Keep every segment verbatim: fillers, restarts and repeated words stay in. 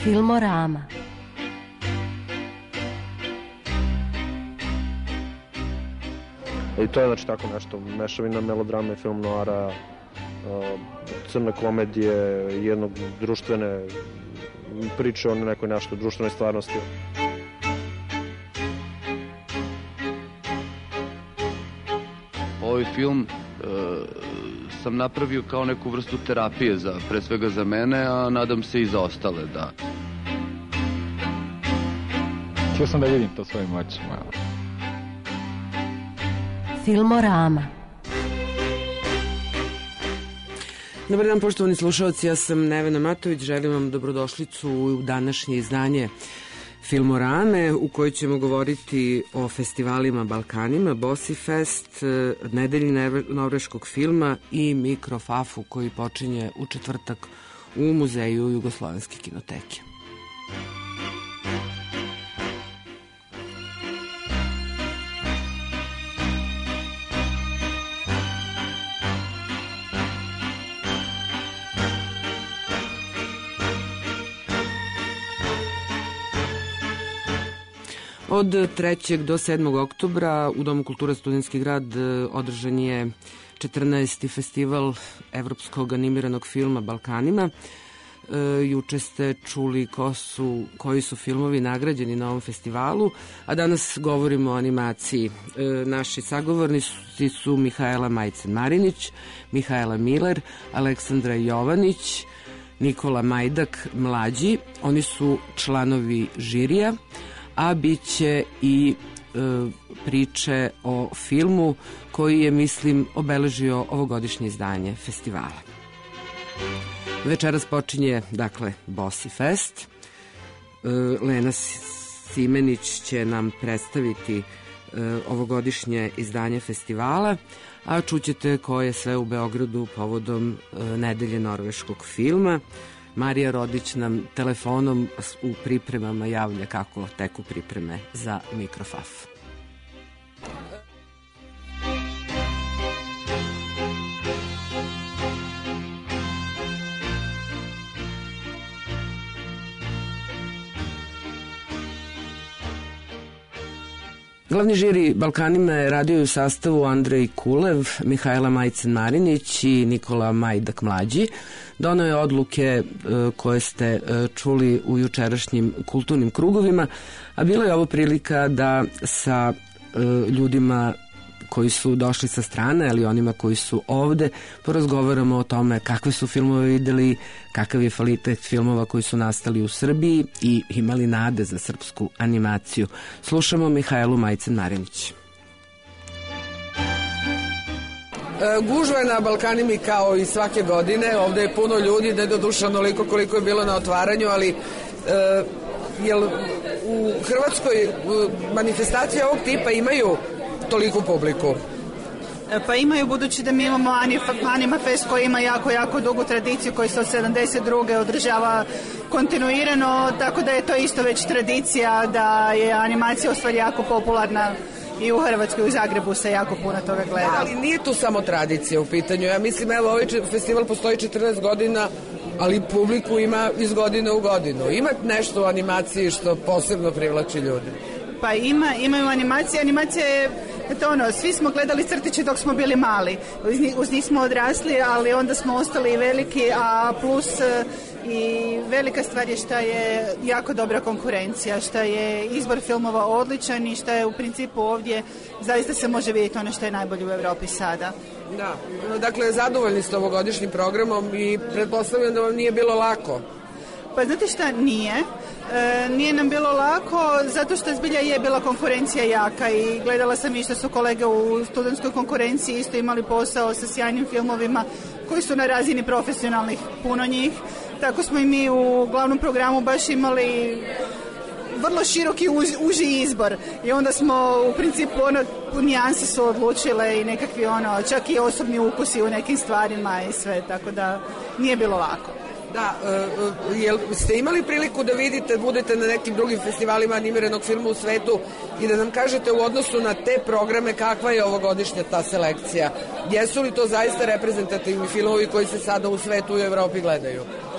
Filmorama. I to je znači tako nešto, mešavina melodrame, film noara, crne komedije, jednog društvene priče o nekoj nešto društvenoj stvarnosti. Ovaj film e, sam napravio kao neku vrstu terapije, za, pre svega za mene, a nadam se i za ostale, da. Htio sam da vidim to svojim očima. Filmorama. Dobar dan, poštovani slušalci, ja sam Nevena Matović, želim vam dobrodošlicu u današnje izdanje Filmorame, u kojoj ćemo govoriti o festivalima Balkanima, Bosi Fest, Nedelji norveškog filma i Mikrofafu koji počinje u četvrtak u Muzeju Jugoslovenske kinoteke. Od trećeg do sedmog oktobra u Domu kulture Studentski grad održan je četrnaesti festival evropskog animiranog filma Balkanima. E, juče ste čuli ko su, koji su filmovi nagrađeni na ovom festivalu, a danas govorimo o animaciji. E, naši sagovornici su Mihaela Majcen-Marinić, Mihaela Miler, Aleksandra Jovanić, Nikola Majdak mlađi. Oni su članovi žirija, a bit će i e, priče o filmu koji je, mislim, obeležio ovogodišnje izdanje festivala. Večeras počinje, dakle, Bosi Fest. E, Lena Simenić će nam predstaviti e, ovogodišnje izdanje festivala, a čućete ko je sve u Beogradu povodom e, Nedelje norveškog filma. Marija Rodić nam telefonom u pripremama javlja kako teku pripreme za Mikrofaf. Glavni žiri Balkanima je radio u sastavu Andrej Kulev, Mihaela Majcen-Marinić i Nikola Majdak mlađi. Donao je odluke e, koje ste e, čuli u jučerašnjim kulturnim krugovima, a bila je ovo prilika da sa e, ljudima koji su došli sa strane, ali onima koji su ovde, porazgovaramo o tome kakve su filmove videli, kakav je kvalitet filmova koji su nastali u Srbiji i imali nade za srpsku animaciju. Slušamo Mihaelu Majcen-Marinić. Gužva je na Balkanima kao i svake godine, ovde je puno ljudi, ne doduše onoliko koliko je bilo na otvaranju, ali e, jel u Hrvatskoj manifestacije ovog tipa imaju toliku publiku? Pa imaju, budući da mi imamo Anima Fest koji ima jako, jako dugu tradiciju, koji se od sedamdeset druge održava kontinuirano, tako da je to isto već tradicija, da je animacija u stvari jako popularna i u Hrvatskoj, u Zagrebu se jako puno toga gleda. Da, ali nije tu samo tradicija u pitanju. Ja mislim, evo, ovaj festival postoji četrnaest godina, ali publiku ima iz godine u godinu. Ima nešto u animaciji što posebno privlači ljude? Pa ima, imaju animacije. Animacija je, eto ono, svi smo gledali crtiće dok smo bili mali. Uz njih, uz njih smo odrasli, ali onda smo ostali veliki, a plus i velika stvar je šta je jako dobra konkurencija, šta je izbor filmova odličan i šta je u principu ovdje zaista se može vidjeti ono što je najbolje u Evropi sada. Da, dakle, zadovoljni ste ovogodišnjim programom i pretpostavljam da vam nije bilo lako. Pa znate šta, nije. E, nije nam bilo lako zato što zbilja je bila konkurencija jaka i gledala sam i što su kolege u studentskoj konkurenciji isto imali posao sa sjajnim filmovima koji su na razini profesionalnih, puno njih. Tako smo i mi u glavnom programu baš imali vrlo široki uz, uži izbor i onda smo u principu ono, nijanse su odlučile i nekakvi ono, čak i osobni ukusi u nekim stvarima i sve, tako da nije bilo lako. Da, uh, jel ste imali priliku da vidite, budete na nekim drugim festivalima animiranog filma u svetu i da nam kažete u odnosu na te programe kakva je ovogodišnja ta selekcija? Jesu li to zaista reprezentativni filmovi koji se sada u svetu i u Evropi gledaju?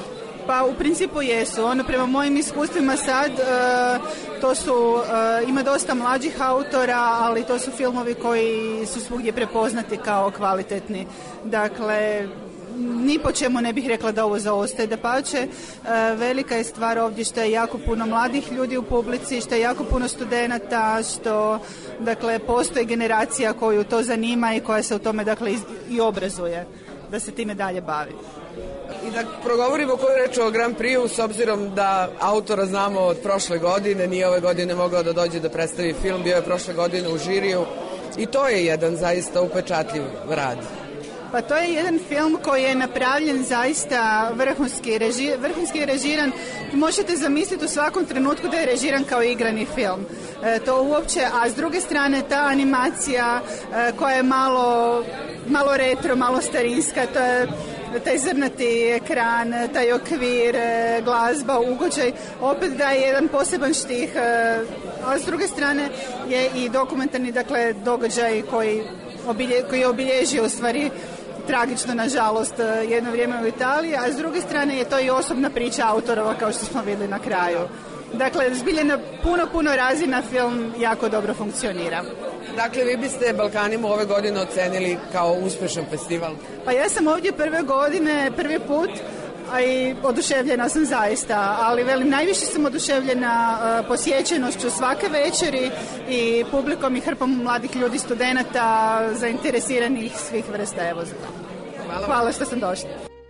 Pa u principu jesu. Ono, prema mojim iskustvima sad, uh, to su, uh, ima dosta mlađih autora, ali to su filmovi koji su svugdje prepoznati kao kvalitetni. Dakle, ni po čemu ne bih rekla da ovo zaostaje, dapače. Velika je stvar ovdje što je jako puno mladih ljudi u publici, što je jako puno studenata, što dakle postoji generacija koju to zanima i koja se u tome dakle i obrazuje da se time dalje bavi. I da progovorimo koju reč o Grand Prix-u, s obzirom da autora znamo od prošle godine, nije ove godine mogao da dođe da predstavi film, bio je prošle godine u žiriju i to je jedan zaista upečatljiv rad. Pa to je jedan film koji je napravljen zaista vrhunski, reži, vrhunski režiran. Možete zamisliti u svakom trenutku da je režiran kao igrani film. E, to uopće, a s druge strane ta animacija e, koja je malo, malo retro, malo starinska, to je taj zrnati ekran, taj okvir, glazba, ugođaj, opet daje jedan poseban štih, a s druge strane je i dokumentarni dakle, događaj koji, obilje, koji je obilježio u stvari tragično, nažalost, jedno vrijeme u Italiji, a s druge strane je to i osobna priča autorova, kao što smo vidjeli na kraju. Dakle, zbilje na puno, puno razina film jako dobro funkcionira. Dakle, vi biste Balkanimu ove godine ocenili kao uspešan festival? Pa ja sam ovdje prve godine, prvi put, a i oduševljena sam zaista, ali velim, najviše sam oduševljena uh, posjećenošću svake večeri i publikom i hrpom mladih ljudi, studenata, zainteresiranih svih vrsta. Evo, hvala, hvala što sam došla.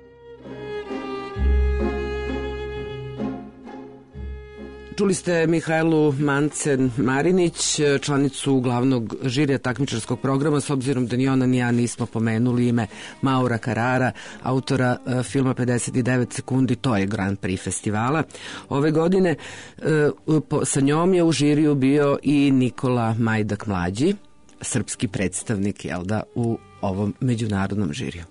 Čuli ste Mihajlu Mancen-Marinić, članicu glavnog žirija takmičarskog programa, s obzirom da ni ona ni ja nismo pomenuli ime Maura Carrara, autora uh, filma pedeset devet sekundi, to je Grand Prix festivala. Ove godine uh, po, sa njom je u žiriju bio i Nikola Majdak mlađi, srpski predstavnik, jel da, u ovom međunarodnom žiriju.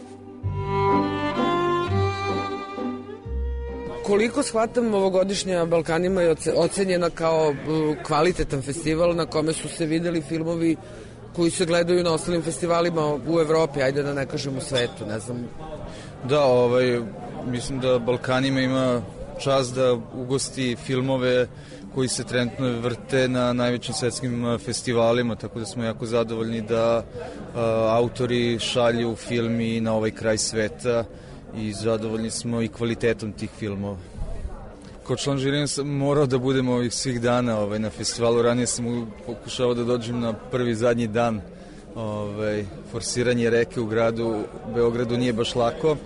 Koliko shvatam, ovogodišnja Balkanima je ocenjena kao kvalitetan festival na kome su se videli filmovi koji se gledaju na ostalim festivalima u Evropi, ajde da ne kažem u svetu, ne znam. Da, ovaj, mislim da Balkanima ima čast da ugosti filmove koji se trenutno vrte na najvećim svetskim festivalima, tako da smo jako zadovoljni da uh, autori šalju film i na ovaj kraj sveta i zadovoljni smo i kvalitetom tih filmova. Kao član žirija sam morao da budem ovih svih dana ovaj, na festivalu. Ranije sam pokušao da dođem na prvi zadnji dan. Ovaj, forsiranje reke u gradu Beogradu nije baš lako.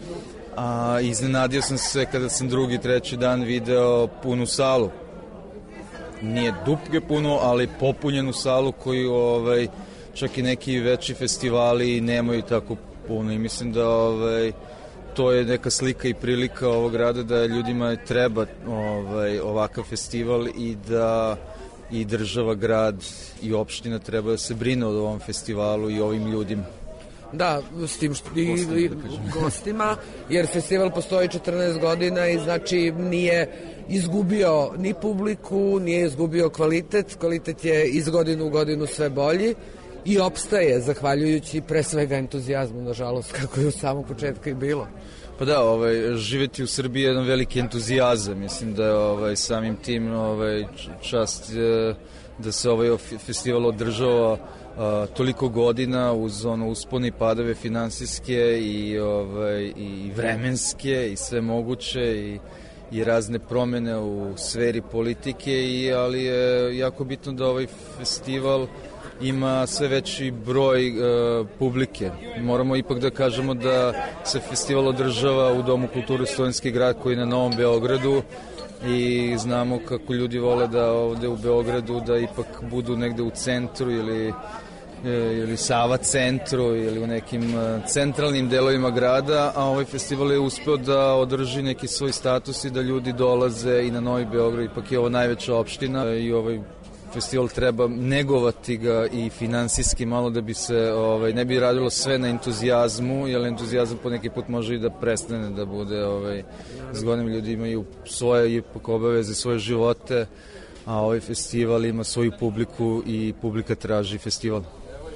A iznenadio sam se kada sam drugi, treći dan video punu salu. Nije dupke puno, ali popunjenu salu koju ovaj, čak i neki veći festivali nemaju tako puno. I mislim da ovaj, to je neka slika i prilika ovog grada da ljudima treba ovaj, ovakav festival i da i država, grad i opština treba da se brine o ovom festivalu i ovim ljudima. Da, s tim što i, i gostima, jer festival postoji četrnaest godina i znači nije izgubio ni publiku, nije izgubio kvalitet, kvalitet je iz godinu u godinu sve bolji i opstaje zahvaljujući pre svega entuzijazmu, nažalost, kako je u samog početka i bilo. Pa da, ovaj, živjeti u Srbiji je jedan veliki entuzijazam, mislim da je ovaj, samim tim ovaj, čast je, da se ovaj festival održava a, toliko godina uz ono uspone i padove finansijske i, ovaj, i vremenske i sve moguće i, i razne promjene u sferi politike, i, ali je jako bitno da ovaj festival ima sve veći broj e, publike. Moramo ipak da kažemo da se festival održava u Domu kulture Studentski grad koji je na Novom Beogradu i znamo kako ljudi vole da ovde u Beogradu da ipak budu negde u centru ili, e, ili Sava centru ili u nekim e, centralnim delovima grada, a ovaj festival je uspeo da održi neki svoj status i da ljudi dolaze i na Novi Beograd, ipak je ovo najveća opština i ovaj festival treba negovati ga i finansijski malo da bi se ovaj, ne bi radilo sve na entuzijazmu, jer entuzijazam po neki put može i da prestane da bude ovaj, zgodnim. Ljudi imaju svoje ipak obaveze, svoje živote, a ovaj festival ima svoju publiku i publika traži festival.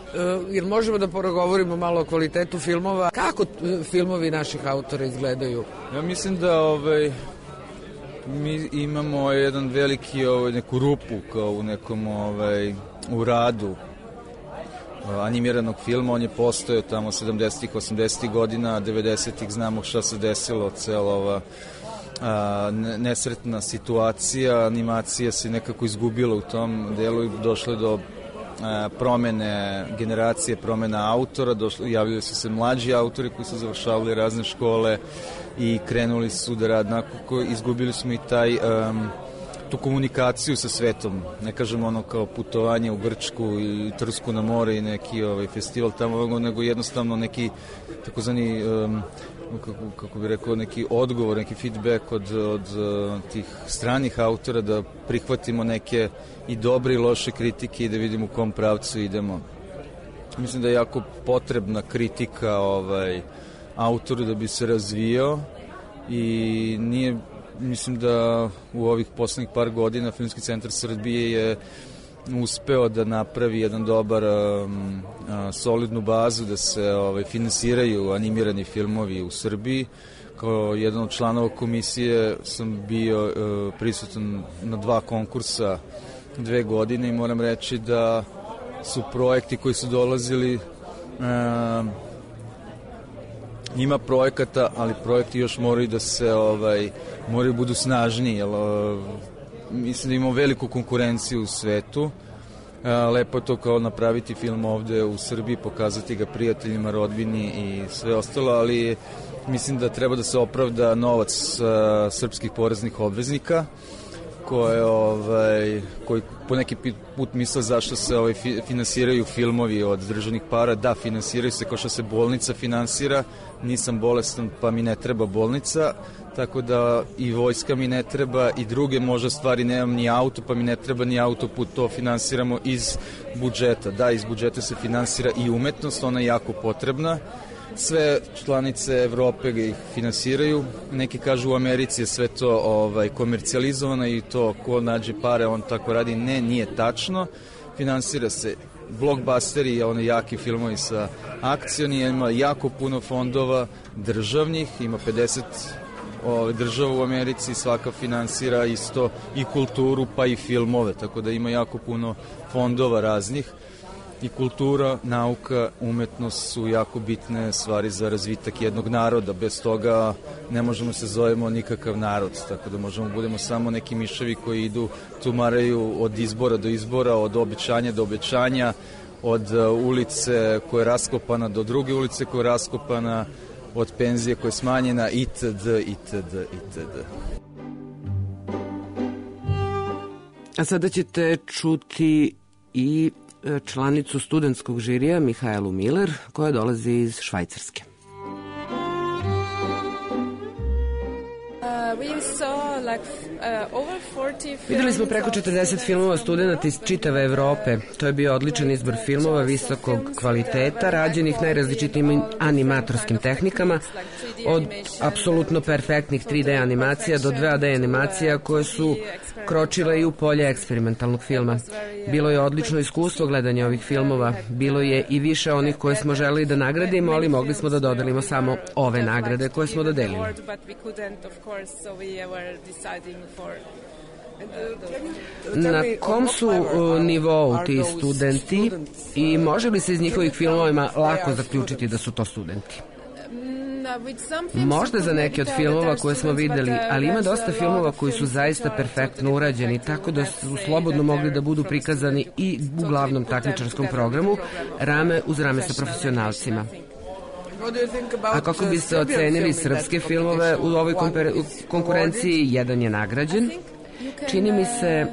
jer možemo da progovorimo malo o kvalitetu filmova. Kako filmovi naših autora izgledaju? Ja mislim da ovaj, mi imamo jedan veliki, ovaj, neku rupu kao u nekom ovaj, u radu animiranog filma. On je postojao tamo sedamdesetih, osamdesetih godina, devedesetih znamo šta se desilo, cela ova a, nesretna situacija, animacija se nekako izgubila u tom delu i došlo do a, promene generacije, promena autora, došlo, javljali su se mlađi autori koji su završavali razne škole i krenuli su da rad, nakako izgubili smo i taj um, tu komunikaciju sa svetom, ne kažem ono kao putovanje u Grčku i Trsku na more i neki ovaj, festival tamo, nego jednostavno neki takozvani um, kako, kako bi rekao, neki odgovor, neki feedback od, od uh, tih stranih autora, da prihvatimo neke i dobre i loše kritike i da vidimo u kom pravcu idemo. Mislim da je jako potrebna kritika ovaj, autoru da bi se razvijao i nije, mislim da u ovih poslednjih par godina Filmski centar Srbije je uspeo da napravi jedan dobar um, a, solidnu bazu da se ovaj, finansiraju animirani filmovi u Srbiji. Kao jedan od članova komisije sam bio uh, prisutan na dva konkursa dve godine i moram reći da su projekti koji su dolazili, uh, ima projekata, ali projekti još moraju da se ovaj, moraju budu snažniji, jer uh, mislim da imamo veliku konkurenciju u svetu. Lepo je to kao napraviti film ovde u Srbiji, pokazati ga prijateljima, rodbini i sve ostalo, ali mislim da treba da se opravda novac srpskih poreznih obveznika koje, ovaj, koji po neki put misle zašto se ovaj, finansiraju filmovi od državnih para. Da, finansiraju se kao što se bolnica finansira, nisam bolestan pa mi ne treba bolnica, tako da i vojska mi ne treba i druge možda stvari, nemam ni auto pa mi ne treba ni autoput, to finansiramo iz budžeta. Da, iz budžeta se finansira i umetnost, ona je jako potrebna. Sve članice Evrope ga ih finansiraju, neki kažu u Americi je sve to ovaj, komercijalizovano i to ko nađe pare on tako radi. Ne, nije tačno, finansira se blockbusteri, one jaki filmovi sa akcijoni, ima jako puno fondova državnih, ima pedeset ovaj, država u Americi, svaka finansira isto i kulturu pa i filmove, tako da ima jako puno fondova raznih. I kultura, nauka, umetnost su jako bitne stvari za razvitak jednog naroda. Bez toga ne možemo se zovemo nikakav narod, tako da možemo budemo samo neki miševi koji idu, tumaraju od izbora do izbora, od obećanja do obećanja, od ulice koja je raskopana do druge ulice koja je raskopana, od penzije koja je smanjena, itd., itd., itd. A sada ćete čuti i članicu studentskog žirija Mihaelu Miller, koja dolazi iz Švajcarske. Videli smo preko četrdeset filmova studenta iz čitave Evrope. To je bio odličan izbor filmova visokog kvaliteta, rađenih najrazličitijim animatorskim tehnikama, od apsolutno perfektnih tri D animacija do dva D animacija koje su kročile i u polje eksperimentalnog filma. Bilo je odlično iskustvo gledanja ovih filmova. Bilo je i više onih koje smo želeli da nagradimo, ali mogli smo da dodelimo samo ove nagrade koje smo dodelili. Na kom su nivou ti studenti i može li se iz njihovih filmovima lako zaključiti da su to studenti? Možda za neke od filmova koje smo videli, ali ima dosta filmova koji su zaista perfektno urađeni, tako da su slobodno mogli da budu prikazani i u glavnom takmičarskom programu, rame uz rame sa profesionalcima. A kako biste ocenili srpske filmove u ovoj konkurenciji? Jedan je nagrađen. Čini mi se...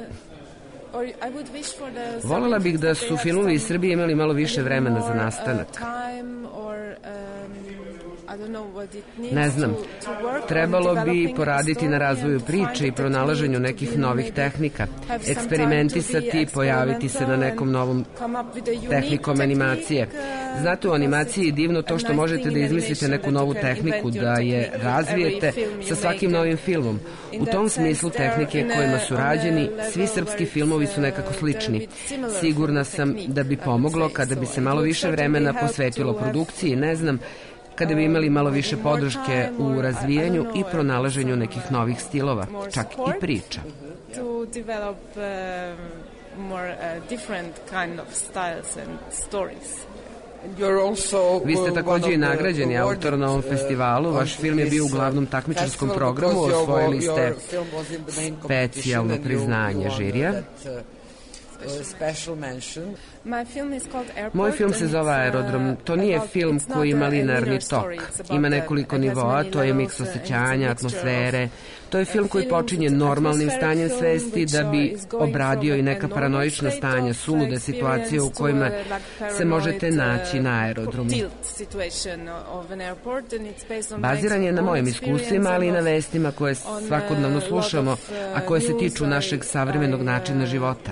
Volela bih da su filmovi iz Srbije imali malo više vremena za nastanak. Ne znam, trebalo bi poraditi na razvoju priče i pronalaženju nekih novih tehnika, eksperimentisati, pojaviti se na nekom novom tehnikom animacije. Znate, u animaciji je divno to što možete da izmislite neku novu tehniku, da je razvijete sa svakim novim filmom. U tom smislu tehnike kojima su rađeni, svi srpski filmovi su nekako slični. Sigurna sam da bi pomoglo kada bi se malo više vremena posvetilo produkciji, ne znam, kada bi imali malo više podrške u razvijanju i pronalaženju nekih novih stilova, čak i priča. Vi ste takođe i nagrađeni autor na ovom festivalu. Vaš film je bio u glavnom takmičarskom programu, osvojili ste specijalno priznanje žirija. Moj film se zove Aerodrom. To nije film koji ima linearni tok. Ima nekoliko nivoa, to je miks osjećanja, atmosfere. To je film koji počinje normalnim stanjem svesti da bi obradio i neka paranoična stanja, sulude situacije u kojima se možete naći na aerodromu. Baziran je na mojim iskustvima, ali i na vestima koje svakodnevno slušamo, a koje se tiču našeg savremenog načina života.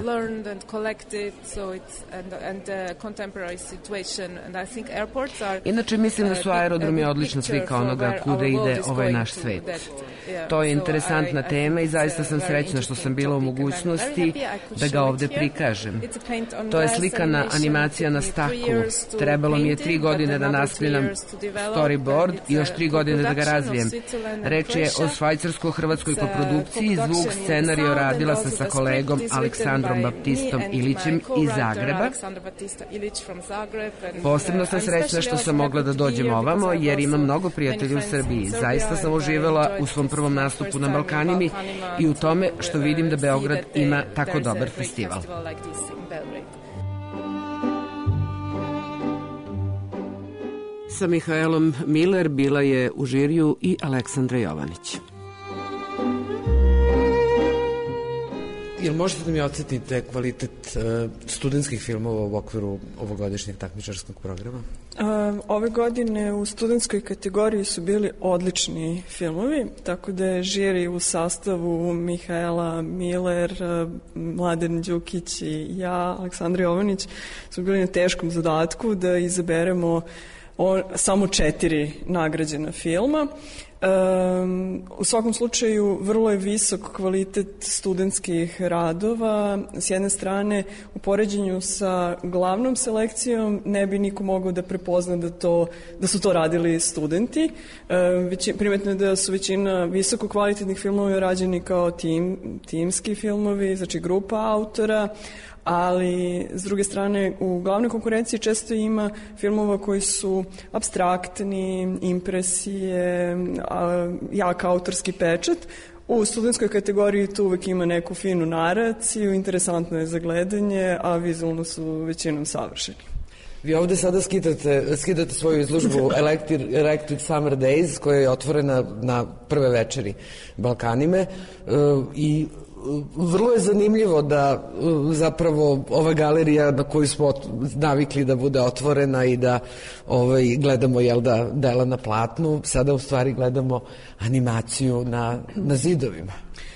Inače, mislim da su aerodromi odlična slika onoga kuda ide ovaj naš svet. To je interesantna tema i zaista sam srećna što sam bila u mogućnosti da ga ovde prikažem. To je slikana animacija na staklu. Trebalo mi je tri godine da naspljam storyboard i još tri godine da ga razvijem. Reč je o švajcarsko-hrvatskoj koprodukciji, zvuk scenario radila sam sa kolegom Aleksandrom Baptistom Ilićem iz Zagreba. Posebno sam srećna što sam mogla da dođem ovamo jer imam mnogo prijatelja u Srbiji. Zaista sam uživala u svom prvom nastupu na Balkanimi i u tome što vidim da Beograd ima tako dobar festival. Sa Mihaelom Miller bila je u žiriju i Aleksandra Jovanić. Jel možete da mi odsjetite kvalitet uh, studentskih filmova u okviru ovogodišnjeg takmičarskog programa? Uh, ove godine u studentskoj kategoriji su bili odlični filmovi, tako da je žiri u sastavu Mihaela Miller, uh, Mladen Đukić i ja, Aleksandra Jovanić, smo bili na teškom zadatku da izaberemo o, samo četiri nagrađena filma. Um, u svakom slučaju vrlo je visok kvalitet studentskih radova. S jedne strane, u poređenju sa glavnom selekcijom ne bi niko mogao da prepozna da, to, da su to radili studenti. Um, već, primetno je da su većina visoko kvalitetnih filmova rađeni kao tim, timski filmovi, znači grupa autora, ali s druge strane u glavnoj konkurenciji često ima filmova koji su apstraktni, impresije, jak autorski pečat. U studentskoj kategoriji tu uvek ima neku finu naraciju, interesantno je za gledanje, a vizualno su većinom savršeni. Vi ovde sada skidate, skidate svoju izložbu Electric, Electric Summer Days koja je otvorena na prve večeri Balkanime i vrlo je zanimljivo da zapravo ova galerija na koju smo navikli da bude otvorena i da ovaj, gledamo jel da, dela na platnu, sada u stvari gledamo animaciju na, na zidovima.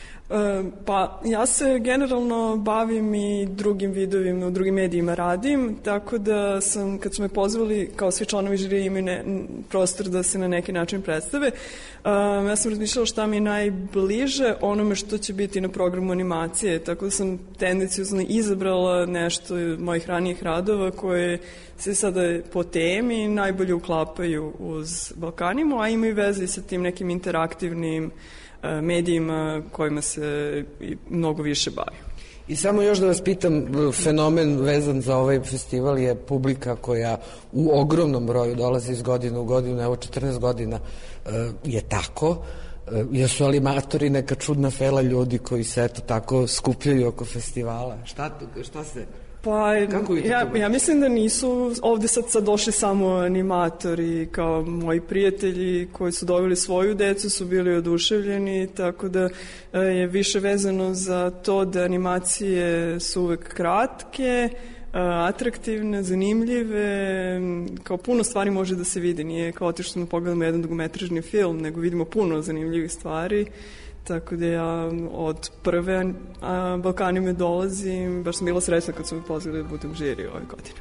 Pa ja se generalno bavim i drugim vidovima, u drugim medijima radim, tako da sam, kad su me pozvali, kao svi članovi žirija imaju ne, prostor da se na neki način predstave, um, ja sam razmišljala šta mi je najbliže onome što će biti na programu animacije, tako da sam tendencijozno izabrala nešto mojih ranijih radova koje se sada po temi najbolje uklapaju uz Balkanimu, a imaju veze i sa tim nekim interaktivnim medijima kojima se mnogo više bavim. I samo još da vas pitam, fenomen vezan za ovaj festival je publika koja u ogromnom broju dolazi iz godine u godinu, evo četrnaest godina je tako. Jesu animatori neka čudna fela ljudi koji se eto tako skupljaju oko festivala? Šta, šta se... Pa, ja, ja mislim da nisu ovde sad, sad došli samo animatori, kao moji prijatelji koji su doveli svoju decu su bili oduševljeni, tako da je više vezano za to da animacije su uvek kratke, atraktivne, zanimljive, kao puno stvari može da se vidi, nije kao otišli smo pogledamo jedan dugometražni film, nego vidimo puno zanimljivih stvari, tako da ja od prve a, Balkanime dolazim, baš sam bila srećna kad su me pozvali da budem žiri ove godine.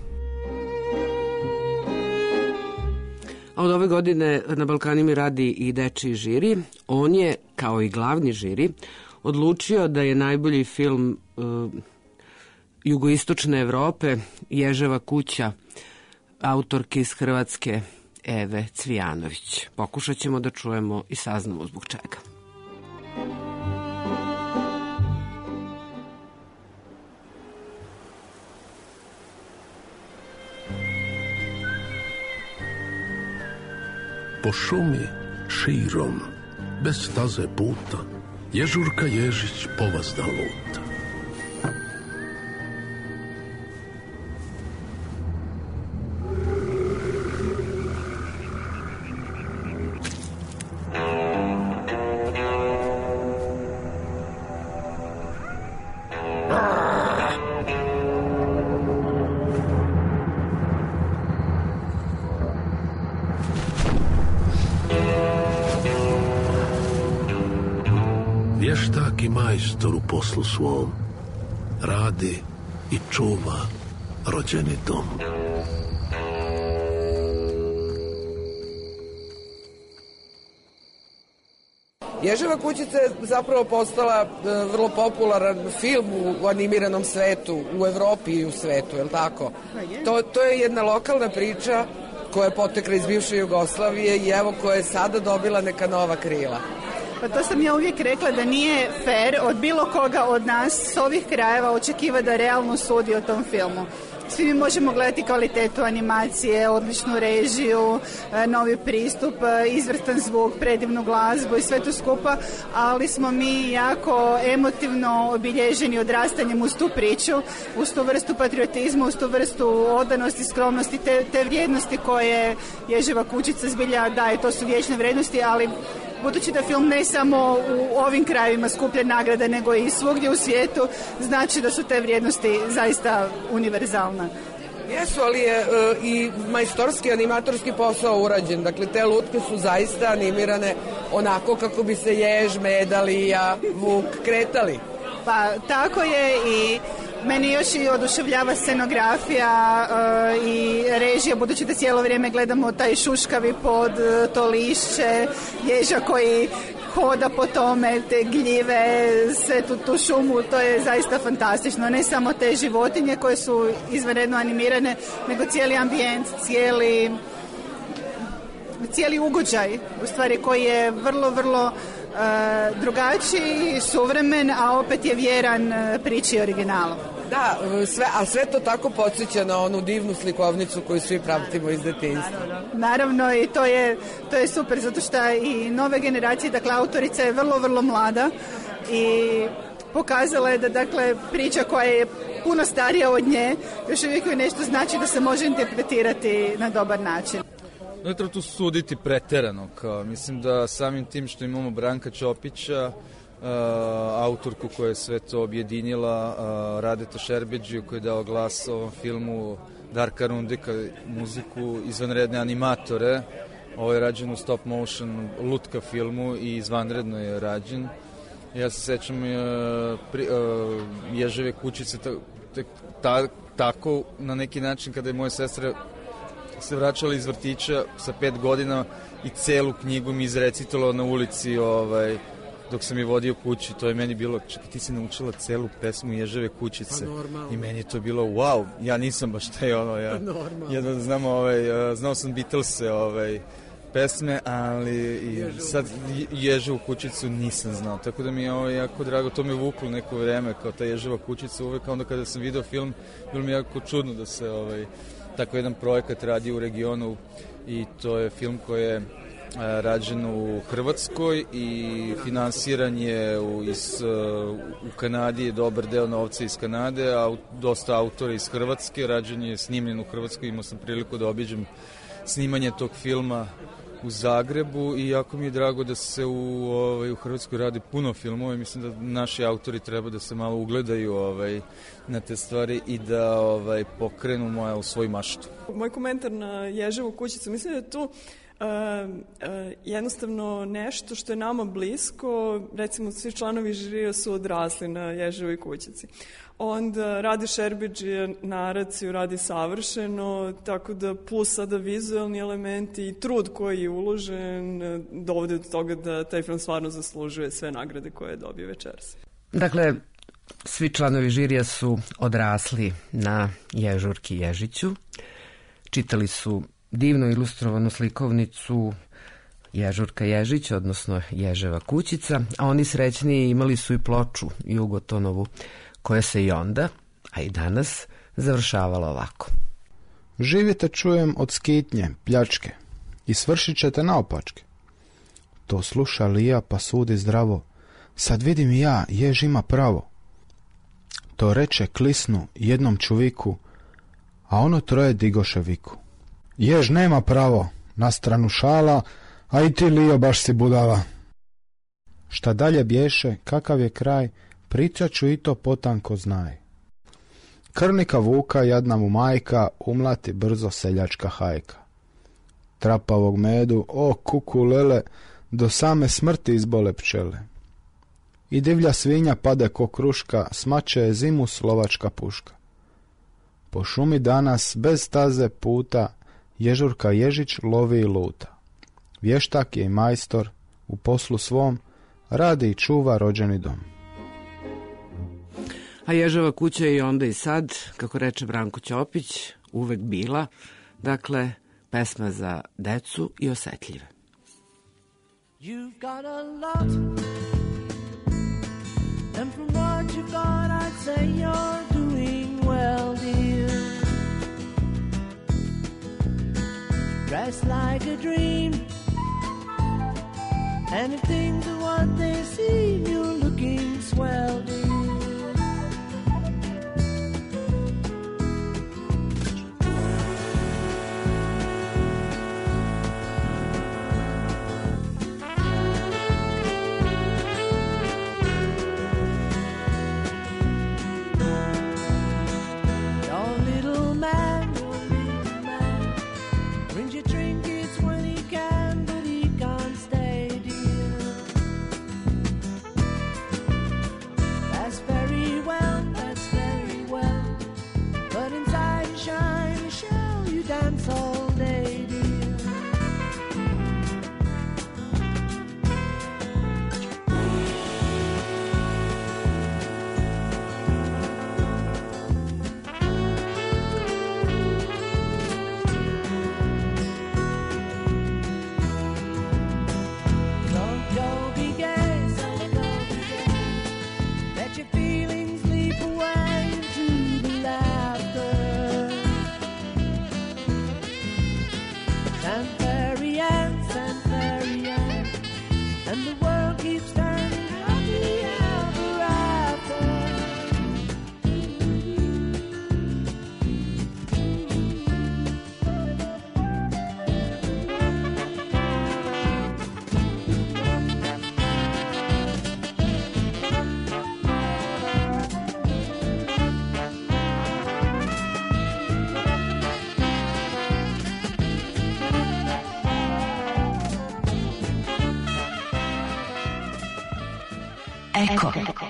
A od ove godine na Balkanima radi i dečiji žiri. On je, kao i glavni žiri, odlučio da je najbolji film uh, jugoistočne Evrope Ježeva kuća autorke iz Hrvatske Eve Cvijanović. Pokušat ćemo da čujemo i saznamo zbog čega. Po šumi širom, bez staze puta, Ježurka Ježić povazda luta. Vještak i majstor u poslu svom, radi i čuva rođeni dom. Ježeva kućica je zapravo postala vrlo popularan film u animiranom svetu, u Evropi i u svetu, je li tako? To, to je jedna lokalna priča koja je potekla iz bivše Jugoslavije i evo koja je sada dobila neka nova krila. Pa to sam ja uvijek rekla da nije fair od bilo koga od nas s ovih krajeva očekiva da realno sudi o tom filmu. Svi mi možemo gledati kvalitetu animacije, odličnu režiju, novi pristup, izvrstan zvuk, predivnu glazbu i sve to skupa, ali smo mi jako emotivno obilježeni odrastanjem uz tu priču, uz tu vrstu patriotizma, uz tu vrstu odanosti, skromnosti, te, te vrijednosti koje Ježeva kućica zbilja daje, to su vječne vrijednosti, ali budući da film ne samo u ovim krajevima skuplja nagrade, nego i svugdje u svijetu, znači da su te vrijednosti zaista univerzalne. Jesu, ali je e, i majstorski animatorski posao urađen. Dakle, te lutke su zaista animirane onako kako bi se jež, medalija, vuk kretali. Pa tako je i meni još i oduševljava scenografija uh, i režija, budući da cijelo vrijeme gledamo taj šuškavi pod, to lišće, ježa koji hoda po tome, te gljive, sve tu, tu šumu, to je zaista fantastično. Ne samo te životinje koje su izvanredno animirane, nego cijeli ambijent, cijeli, cijeli ugođaj, u stvari koji je vrlo, vrlo uh, drugačiji, suvremen, a opet je vjeran priči originalu. Da, sve, a sve to tako podsjeća na onu divnu slikovnicu koju svi pratimo iz detinjstva. Naravno, naravno i to je, to je super, zato što i nove generacije, dakle autorica je vrlo, vrlo mlada i pokazala je da dakle priča koja je puno starija od nje, još uvijek je nešto znači da se može interpretirati na dobar način. Ne treba tu suditi preterano, kao, mislim da samim tim što imamo Branka Ćopića, Uh, autorku koja je sve to objedinila, uh, Radeta Šerbeđiju koji je dao glas ovom filmu, Darka Rundika muziku, izvanredne animatore. Ovo je rađen u stop motion lutka filmu i izvanredno je rađen. Ja se sećam uh, pri, uh, Ježeve kućice ta, ta, tako na neki način kada je moja sestra se vraćala iz vrtića sa pet godina i celu knjigu mi izrecitala na ulici ovaj, dok sam je vodio kući, to je meni bilo, čekaj, ti si naučila celu pesmu Ježeve kućice. Pa, i meni je to bilo, wow, ja nisam baš taj ono, ja, ja da znam, ovaj, znao sam Beatlese, ovaj, pesme, ali i sad Ježevu kućicu nisam znao, tako da mi je ovo jako drago, to me vuklo neko vreme, kao ta Ježeva kućica, uvek onda kada sam video film, bilo mi jako čudno da se ovaj, tako jedan projekat radi u regionu i to je film koji je rađen u Hrvatskoj i finansiran je u, iz, u Kanadi je dobar deo novca iz Kanade, a dosta autora iz Hrvatske, rađen je snimljen u Hrvatskoj, imao sam priliku da obiđem snimanje tog filma u Zagrebu i jako mi je drago da se u, ovaj, u Hrvatskoj radi puno filmova i mislim da naši autori treba da se malo ugledaju ovaj, na te stvari i da ovaj, pokrenu moja, u svoj maštu. Moj komentar na Ježevu kućicu, mislim da je tu Uh, uh, jednostavno nešto što je nama blisko, recimo svi članovi žirija su odrasli na Ježevoj kućici. Onda Rade Šerbeđ je naraciju radi savršeno, tako da plus sada vizualni elementi i trud koji je uložen dovode do toga da taj film stvarno zaslužuje sve nagrade koje je dobio večeras. Dakle, svi članovi žirija su odrasli na Ježurki Ježiću, čitali su divno ilustrovanu slikovnicu Ježurka Ježić, odnosno Ježeva kućica, a oni srećniji imali su i ploču Jugotonovu, koja se i onda, a i danas, završavala ovako. Živite čujem od skitnje, pljačke, i svršit ćete naopačke. To sluša Lija pa sudi zdravo, sad vidim i ja, Jež ima pravo. To reče klisnu jednom čuviku, a ono troje digoše viku. Jež nema pravo, na stranu šala, a i ti, Lijo, baš si budala. Šta dalje bješe, kakav je kraj, pričat ću i to potanko znaj. Krnika vuka, jadna mu majka, umlati brzo seljačka hajka. Trapavog medu, o kuku lele, do same smrti izbole pčele. I divlja svinja pade ko kruška, smače je zimu slovačka puška. Po šumi danas, bez staze puta, Ježurka Ježić lovi i luta. Vještak je i majstor, u poslu svom, radi i čuva rođeni dom. A Ježeva kuća je i onda i sad, kako reče Branko Ćopić, uvek bila, dakle, pesma za decu i osetljive. You've got a lot, and from what you've got I'd say you're doing well, dear. Dressed like a dream, and if things are what they seem, you're looking swell, dear. Eko.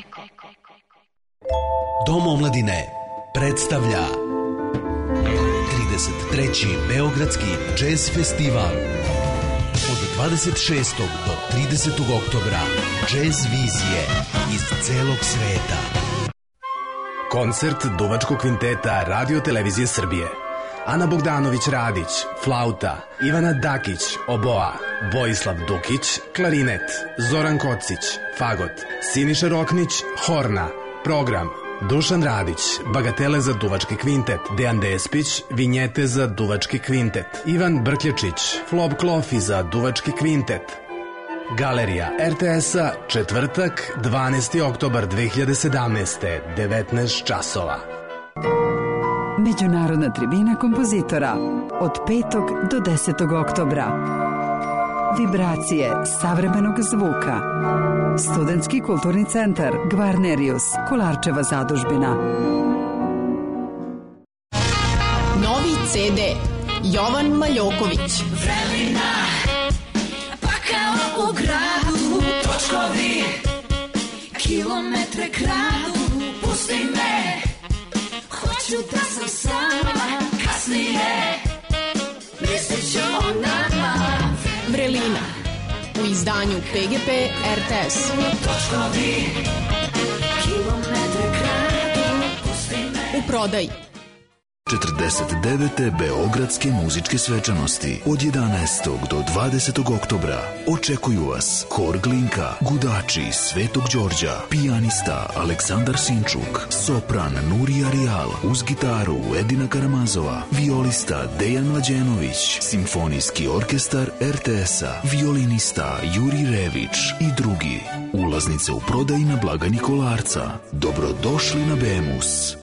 Dom omladine predstavlja trideset treći Beogradski džez festival. Od dvadeset šestog do tridesetog oktobra džez vizije iz celog sveta. Koncert Duvačkog kvinteta Radio Televizije Srbije. Ana Bogdanović Radić, flauta, Ivana Dakić, oboa, Vojislav Dukić, klarinet, Zoran Kocić, fagot, Siniša Roknić, horna, program, Dušan Radić, bagatele za Duvački kvintet, Dejan Despić, vinjete za Duvački kvintet, Ivan Brkljačić, flop klofi za Duvački kvintet. Galerija er te es-a, četvrtak, dvanaesti oktobar dve hiljade sedamnaeste, devetnaest časova. Međunarodna tribina kompozitora od petog do desetog oktobra. Vibracije savremenog zvuka. Studentski kulturni centar Gvarnerius, Kolarčeva zadužbina. Novi ce de Jovan Maljoković. Vrelina, pa kao u gradu, točkovi, kilometre kradu, pusti me, hoću da sam sama, kasnije, mislit ću o nama. Vrelina, u izdanju pe ge pe er te es. Točkovi, kilometre kradu, pusti me. U prodaji. četrdeset devete Beogradske muzičke svečanosti od jedanaestog do dvadesetog oktobra očekuju vas Hor Glinka, Gudači Svetog Đorđa, pijanista Aleksandar Sinčuk, sopran Nurija Rijal, uz gitaru Edina Karamazova, violista Dejan Mlađenović, simfonijski orkestar er te es-a, violinista Juri Rević i drugi. Ulaznice u prodaji na blagajni Kolarca. Dobrodošli na Bemus.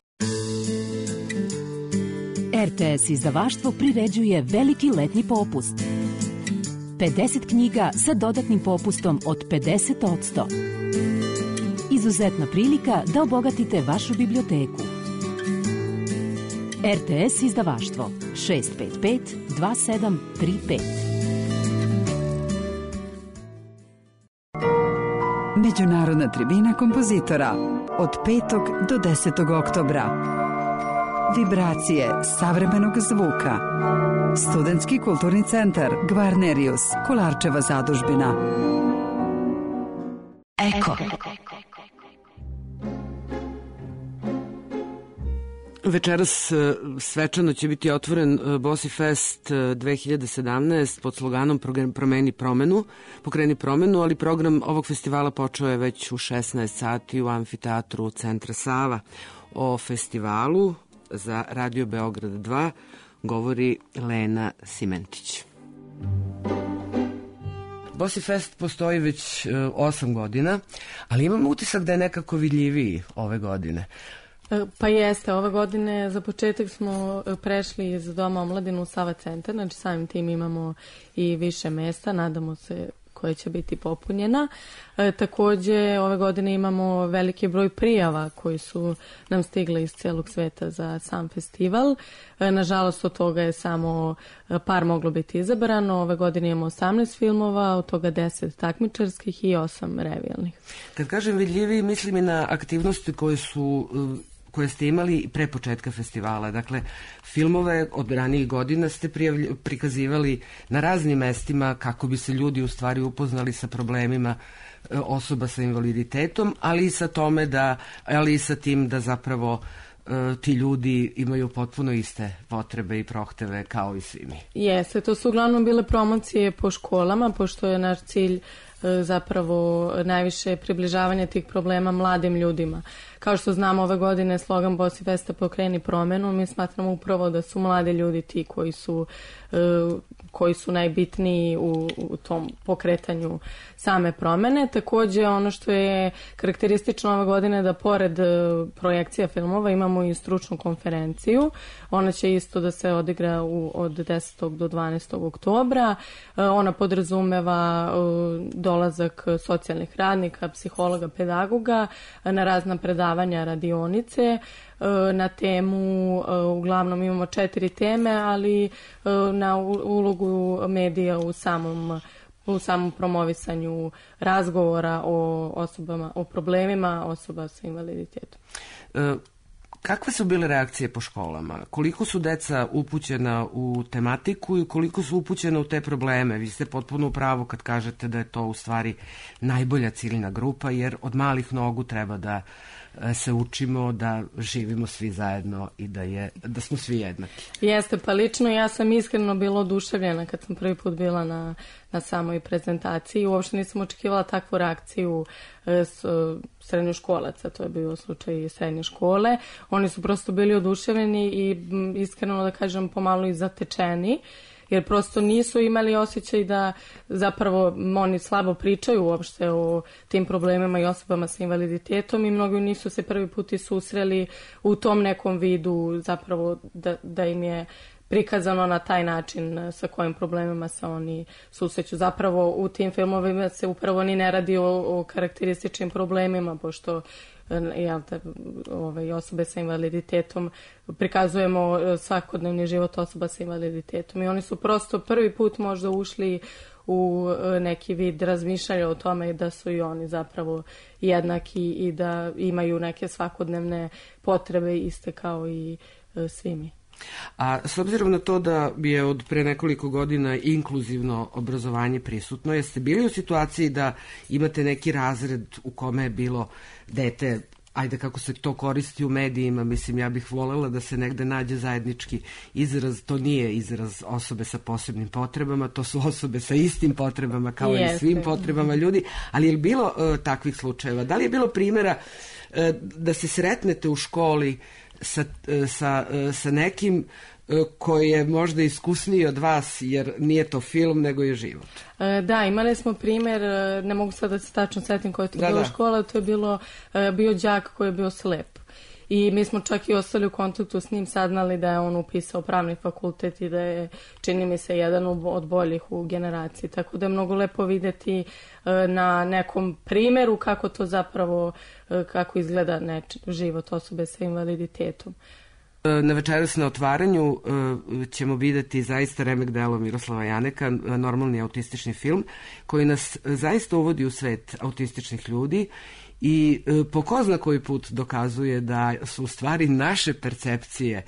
er te es izdavaštvo priređuje veliki letnji popust. pedeset knjiga sa dodatnim popustom od pedeset posto. Izuzetna prilika da obogatite vašu biblioteku. er te es izdavaštvo šest pet pet dva sedam tri pet. Međunarodna tribina kompozitora od petog do desetog oktobra. Vibracije savremenog zvuka. Studentski kulturni centar Gvarnerius, Kolarčeva zadužbina. Eko. Večeras svečano će biti otvoren Bosi Fest dve hiljade sedamnaest pod sloganom Promeni promenu, pokreni promenu, ali program ovog festivala počeo je već u šesnaest sati u amfiteatru Centra Sava. O festivalu za Radio Beograd dva govori Lena Simentić. Bosi Fest postoji već osam godina, ali imam utisak da je nekako vidljiviji ove godine. Pa jeste, ove godine za početak smo prešli iz Doma omladinu u Sava centar, znači samim tim imamo i više mesta, nadamo se koja će biti popunjena. E, takođe, ove godine imamo veliki broj prijava koji su nam stigle iz celog sveta za sam festival. E, nažalost, od toga je samo par moglo biti izabrano. Ove godine imamo osamnaest filmova, od toga deset takmičarskih i osam revijalnih. Kad kažem vidljivi, mislim i na aktivnosti koje su koje ste imali pre početka festivala. Dakle, filmove od ranijih godina ste prikazivali na raznim mestima kako bi se ljudi u stvari upoznali sa problemima osoba sa invaliditetom, ali i sa tome da, ali i sa tim da zapravo ti ljudi imaju potpuno iste potrebe i prohteve kao i svi mi. Jeste, to su uglavnom bile promocije po školama, pošto je naš cilj zapravo najviše približavanje tih problema mladim ljudima. Kao što znamo, ove godine slogan Bosi Festa pokreni promenu, mi smatramo upravo da su mladi ljudi ti koji su, koji su najbitniji u, u tom pokretanju same promene. Takođe, ono što je karakteristično ove godine da pored projekcija filmova imamo i stručnu konferenciju. Ona će isto da se odigra u, od desetog do dvanaestog oktobra. Ona podrazumeva dolazak socijalnih radnika, psihologa, pedagoga na razna predavanja, radionice na temu, uglavnom imamo četiri teme, ali na ulogu medija u samom u samom promovisanju razgovora o osobama, o problemima osoba sa invaliditetom. E, kakve su bile reakcije po školama? Koliko su deca upućena u tematiku i koliko su upućena u te probleme? Vi ste potpuno u pravu kad kažete da je to u stvari najbolja ciljna grupa, jer od malih nogu treba da se učimo da živimo svi zajedno i da, je, da smo svi jednaki. Jeste, pa lično ja sam iskreno bila oduševljena kad sam prvi put bila na, na samoj prezentaciji. Uopšte nisam očekivala takvu reakciju s srednjoškolaca, to je bio slučaj srednje škole. Oni su prosto bili oduševljeni i iskreno da kažem pomalo i zatečeni, jer prosto nisu imali osjećaj da zapravo oni slabo pričaju uopšte o tim problemima i osobama sa invaliditetom i mnogi nisu se prvi put i susreli u tom nekom vidu zapravo da, da im je prikazano na taj način sa kojim problemima se oni susreću. Zapravo u tim filmovima se upravo ni ne radi o, o karakterističnim problemima, pošto jel te, ovaj, osobe sa invaliditetom prikazujemo svakodnevni život osoba sa invaliditetom i oni su prosto prvi put možda ušli u neki vid razmišljanja o tome da su i oni zapravo jednaki i da imaju neke svakodnevne potrebe iste kao i svi mi. A s obzirom na to da je od pre nekoliko godina inkluzivno obrazovanje prisutno, jeste bili u situaciji da imate neki razred u kome je bilo dete, ajde kako se to koristi u medijima, mislim ja bih volela da se negde nađe zajednički izraz, to nije izraz osobe sa posebnim potrebama, to su osobe sa istim potrebama kao Jeste. i svim potrebama ljudi, ali je li bilo uh, takvih slučajeva? Da li je bilo primjera uh, da se sretnete u školi sa, sa, sa nekim koji je možda iskusniji od vas, jer nije to film, nego je život? Da, imali smo primjer, ne mogu sad da se tačno setim koja je to da, bila da. škola, to je bilo, bio đak koji je bio slep. I mi smo čak i ostali u kontaktu s njim, saznali da je on upisao pravni fakultet i da je, čini mi se, jedan od boljih u generaciji. Tako da je mnogo lepo vidjeti na nekom primjeru kako to zapravo, kako izgleda neč, život osobe sa invaliditetom. Na večeras na otvaranju ćemo vidjeti zaista remek delo Miroslava Janeka, normalni autistični film, koji nas zaista uvodi u svet autističnih ljudi i po ko zna koji put dokazuje da su u stvari naše percepcije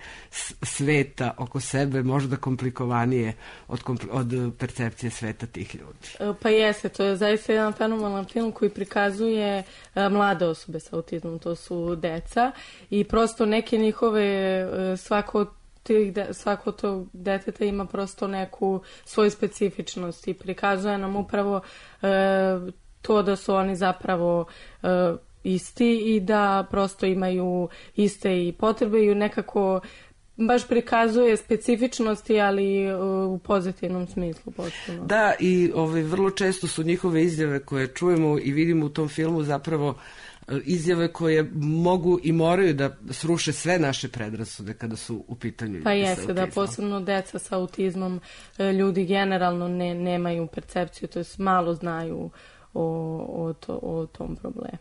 sveta oko sebe možda komplikovanije od, kompl- od percepcije sveta tih ljudi. Pa jeste, to je zaista jedan fenomenalan film koji prikazuje mlade osobe sa autizmom, to su deca i prosto neke njihove svako tih de, svako to deteta ima prosto neku svoju specifičnost i prikazuje nam upravo e, to da su oni zapravo e, isti i da prosto imaju iste i potrebe i nekako baš prikazuje specifičnosti, ali u pozitivnom smislu potpuno. Da, i ovaj, vrlo često su njihove izjave koje čujemo i vidimo u tom filmu zapravo izjave koje mogu i moraju da sruše sve naše predrasude kada su u pitanju ljudi pa jeste, sa autizmom. Da posebno deca sa autizmom, ljudi generalno ne, nemaju percepciju, to jest malo znaju o, o, to, o tom problemu.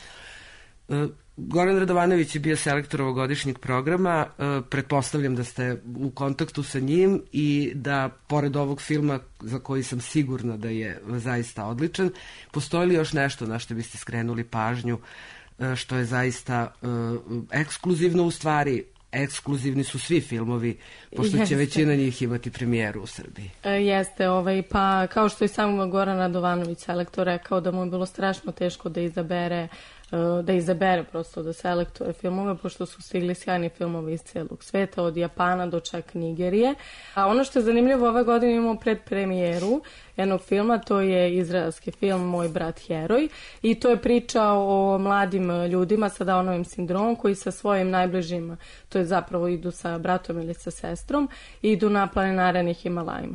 Goran Radovanović je bio selektor ovogodišnjeg programa, pretpostavljam da ste u kontaktu sa njim i da pored ovog filma za koji sam sigurna da je zaista odličan, postoji li još nešto na što biste skrenuli pažnju što je zaista ekskluzivno u stvari? Ekskluzivni su svi filmovi, pošto Jeste. će većina njih imati premijeru u Srbiji. E, jeste, ovaj, pa kao što je sam Goran Radovanović selektor rekao da mu je bilo strašno teško da izabere da izabere prosto da selektuje filmove, pošto su stigli sjajni filmovi iz celog sveta, od Japana do čak Nigerije. A ono što je zanimljivo, ove godine imamo predpremijeru jednog filma, to je izraelski film Moj brat heroj i to je priča o mladim ljudima sa Downovim sindromom koji sa svojim najbližim, to je zapravo idu sa bratom ili sa sestrom, idu na planinare Himalajima.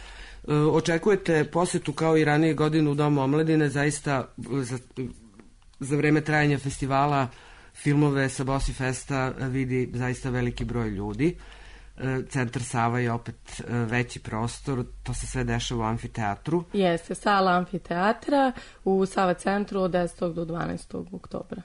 Očekujete posjetu kao i ranije godine u Domu omladine, zaista za za vreme trajanja festivala filmove sa Bossi Festa vidi zaista veliki broj ljudi. Centar Sava je opet veći prostor, to se sve dešava u amfiteatru. Jeste, sala amfiteatra u Sava centru od desetog do dvanaestog oktobra.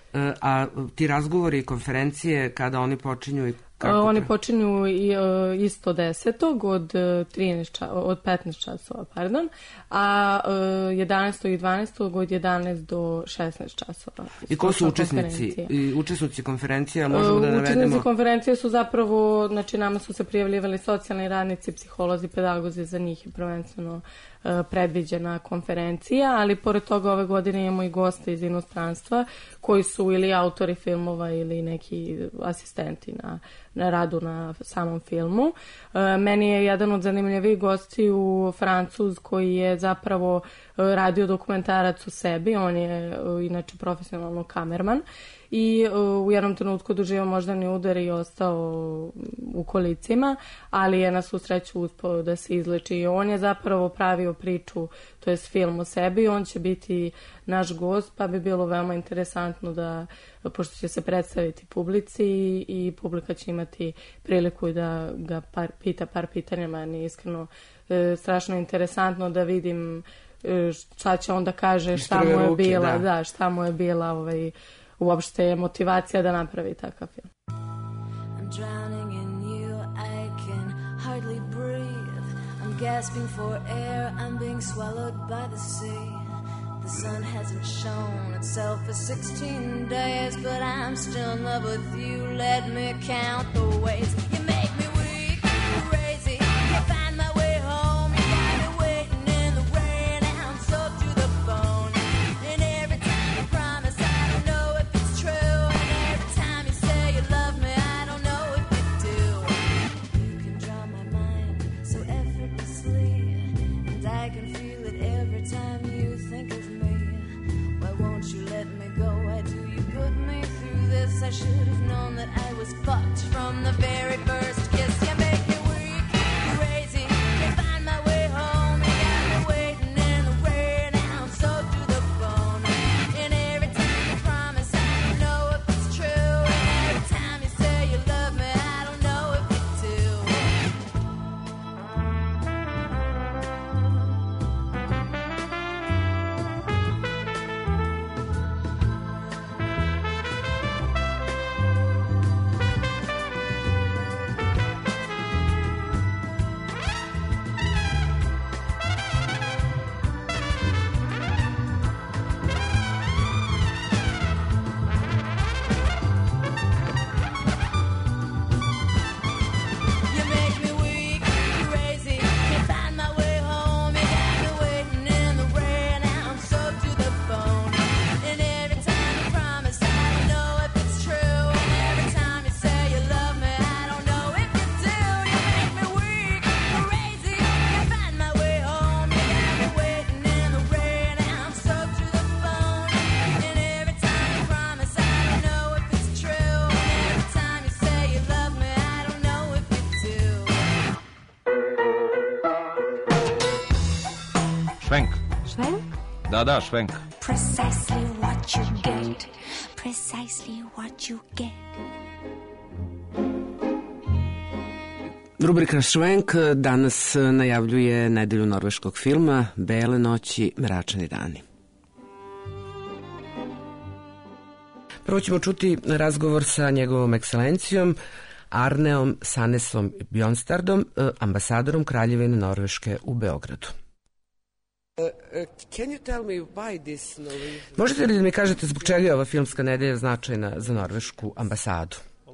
A ti razgovori i konferencije, kada oni počinju i kako? Oni počinju isto desetog od trinaest ča, od petnaest časova, pardon, a jedanaestog i dvanaestog od jedanaest do šesnaest časova. I ko su učesnici? I učesnici konferencija, možemo da navedemo? Učesnici konferencije su zapravo, znači nama su se prijavljivali socijalni radnici, psiholozi, pedagozi, za njih je prvenstveno predviđena konferencija, ali pored toga ove godine imamo i goste iz inostranstva koji su ili autori filmova ili neki asistenti na, na radu na samom filmu. Meni je jedan od zanimljivih gostiju Francuz koji je zapravo radio dokumentarac o sebi, on je inače profesionalno kamerman i u jednom trenutku doživio moždani udar i ostao u kolicima, ali je na svu sreću uspeo da se izleči i on je zapravo pravio priču, to je film o sebi, on će biti naš gost, pa bi bilo veoma interesantno da pošto će se predstaviti publici i publika će imati priliku da ga par, pita par pitanja, meni iskreno e, strašno interesantno da vidim e, šta će on da kaže, šta mu je bila, da. da, šta mu je bila ovaj, uopšte motivacija da napravi takav film. I'm drowning in you, I can hardly breathe. I'm gasping for air, I'm being swallowed by the sea. The sun hasn't shown itself for sixteen days, but I'm still in love with you. Let me count the ways you make me weak, crazy. Can't find my way home. You got me waiting in the rain. I'm soaked to the bone. And every time you promise, I don't know if it's true. And every time you say you love me, I don't know if you do. You can draw my mind so effortlessly, and I can feel it every time you think of me. Won't you let me go? Why do you put me through this? I should have known that I was fucked from the very first kiss. You make me weak, crazy. Can't find my way home. You got me waiting in the rain. I'm soaked to the bone. And every time you promise, I don't know if it's true. And every time you say you love me, I don't know if you do. Švenk. Švenk? Da, da, švenk. Precisely what you get. Precisely what you get. Rubrika Švenk danas najavljuje nedelju norveškog filma Bele noći, mračni dani. Prvo ćemo čuti razgovor sa njegovom ekscelencijom Arneom Sannesom Bjornstadom, ambasadorom Kraljevine Norveške u Beogradu. Možete li da mi kažete zbog čega je ova filmska nedelja značajna za norvešku ambasadu?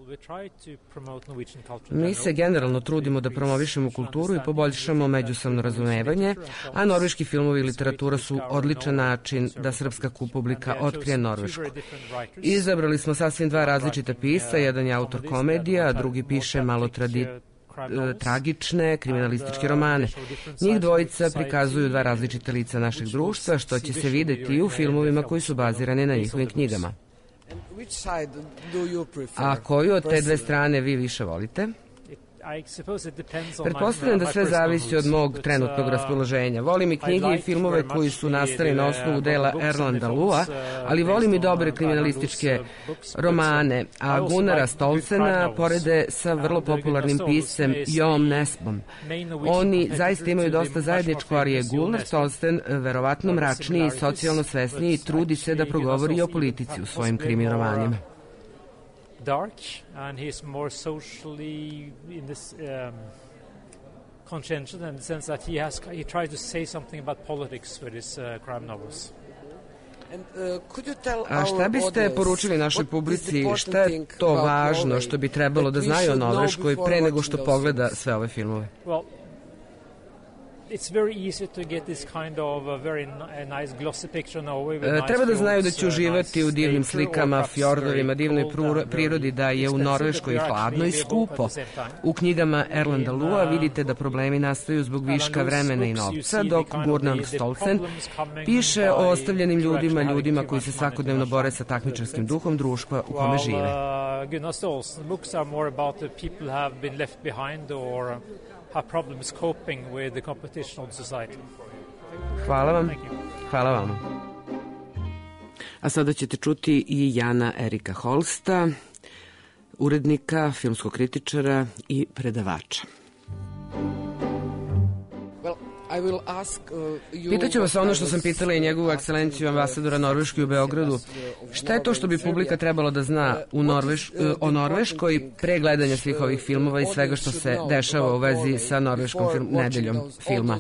Mi se generalno trudimo da promovišemo kulturu i poboljšamo međusobno razumevanje, a norveški filmovi i literatura su odličan način da srpska publika otkrije Norvešku. Izabrali smo sasvim dva različita pisca, jedan je autor komedija, a drugi piše malo tradicije, tragične, kriminalističke romane. Njih dvojica prikazuju dva različita lica našeg društva, što će se videti i u filmovima koji su bazirani na njihovim knjigama. A koju od te dve strane vi više volite? Pretpostavljam da sve zavisi od mog trenutnog raspoloženja. Volim i knjige i filmove koji su nastali na osnovu dela Erlanda Lua, ali volim i dobre kriminalističke romane, a Gunnara Stoltzena porede sa vrlo popularnim piscem Jom Nesbom. Oni zaista imaju dosta zajedničko, ali je Gunnar Stoltzen verovatno mračniji, socijalno svesniji i trudi se da progovori o politici u svojim krimi romanima. Dark, and he's more socially in this um, conscientious in the sense that he has he tried to say something about politics with his uh, crime novels. A šta biste poručili našoj publici, šta je to važno što bi trebalo da znaju o Norveškoj pre nego što pogleda sve ove filmove? It's very easy to get this kind of a very nice glossy picture of Norway with nice Treba da znaju da će uživati u divnim slikama, fjordovima, divnoj prirodi, da je u Norveškoj hladno i skupo. U knjigama Erlanda Lua vidite da problemi nastaju zbog viška vremena i novca, dok Gunnar Stoltzen piše o ostavljenim ljudima, ljudima koji se svakodnevno bore sa takmičarskim duhom društva u kome žive. Gunnar Stoltzen's books are more about the people who have been left behind or have problems coping with the competition of society. Hvala vam. Hvala vam. A sada ćete čuti i Jana Erika Holsta, urednika, filmskog kritičara i predavača. Pitaću vas ono što sam pitala i njegovu ekscelenciju ambasadora Norveške u Beogradu. Šta je to što bi publika trebalo da zna u Norveš, o Norveškoj pre gledanja svih ovih filmova i svega što se dešava u vezi sa Norveškom film, nedeljom filma?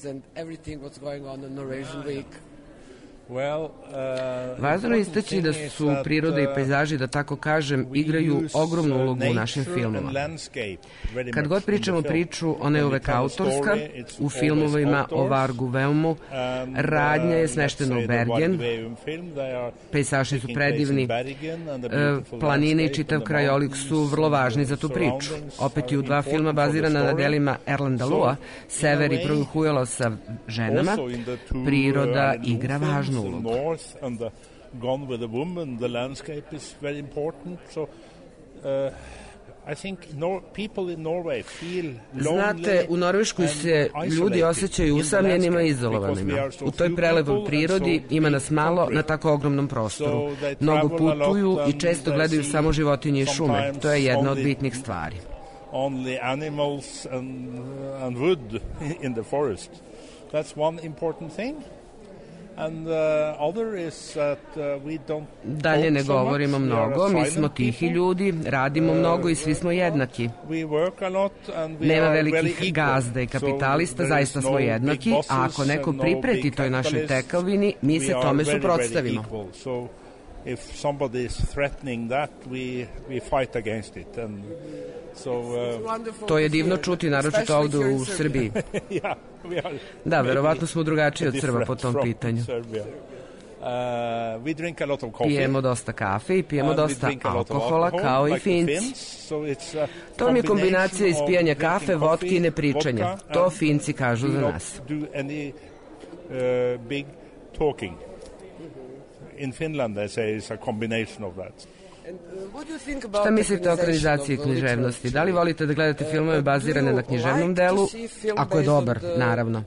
Važno je istaći da su priroda i pejzaži, da tako kažem, igraju ogromnu ulogu u našim filmima. Kad god pričamo priču, ona je uvek autorska. U filmovima o Vargu Veumu radnja je smeštena u Bergen, pejsaži su predivni, planine i čitav krajolik su vrlo važni za tu priču. Opet i u dva filma bazirana na delima Erlanda Lua, Sever i Prohujalo sa ženama, priroda igra važnu ulogu. Gone with a Woman, the landscape is very important. So, uh, I think Nor- people in Norway feel lonely. Znate, u Norveškoj se ljudi osjećaju usamljenima i izolovanima. U toj prelepoj prirodi ima nas malo na tako ogromnom prostoru. Mnogo putuju i često gledaju samo životinje i šume. To je jedna od bitnih stvari. Only animals and, and wood in the forest. That's one important thing. And, uh, other is that, uh, we don't Dalje ne govorimo mnogo, mi smo tihi ljudi, radimo mnogo i svi smo jednaki. Nema velikih gazda i kapitalista, zaista smo jednaki, a ako neko pripreti toj našoj tekovini, mi se tome suprotstavimo. If somebody is threatening that, we, we fight against it. And so, uh, to je divno čuti, naročito ovde u Srbiji. Yeah, we are da, verovatno smo drugačiji od Srba po tom pitanju. Uh, we drink a lot of coffee. Pijemo dosta kafe i pijemo dosta alkohola, kao i Finci. To mi je kombinacija ispijanja kafe, vodke i nepričanja. To Finci kažu za nas. Big talking. In Finland, I say, is a combination of that. Šta mislite o ekranizaciji književnosti? Da li volite da gledate filmove bazirane na književnom delu? Ako je dobar, naravno.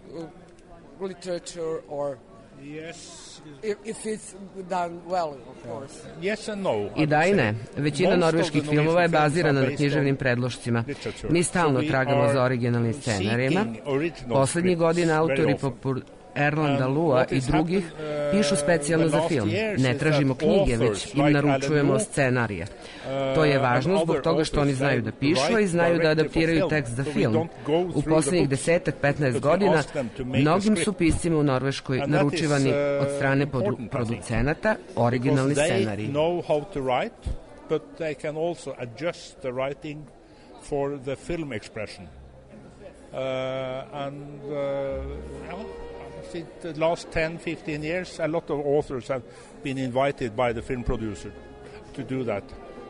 I da i ne. Većina norveških filmova je bazirana na književnim predlošcima. Mi stalno tragamo za originalnim scenarijima. Poslednjih godina autori poput Erlanda Lua i drugih pišu specijalno za film. Ne tražimo knjige, već im naručujemo scenarije. To je važno zbog toga što oni znaju da pišu i znaju da adaptiraju tekst za film. U poslednjih desetak, petnaest godina mnogim su piscima u Norveškoj naručivani od strane producenata originalni scenariji. But they can also adjust the writing for the film expression. Uh, and uh, the last ten, fifteen years, a lot of authors have been invited by the film producer to do that.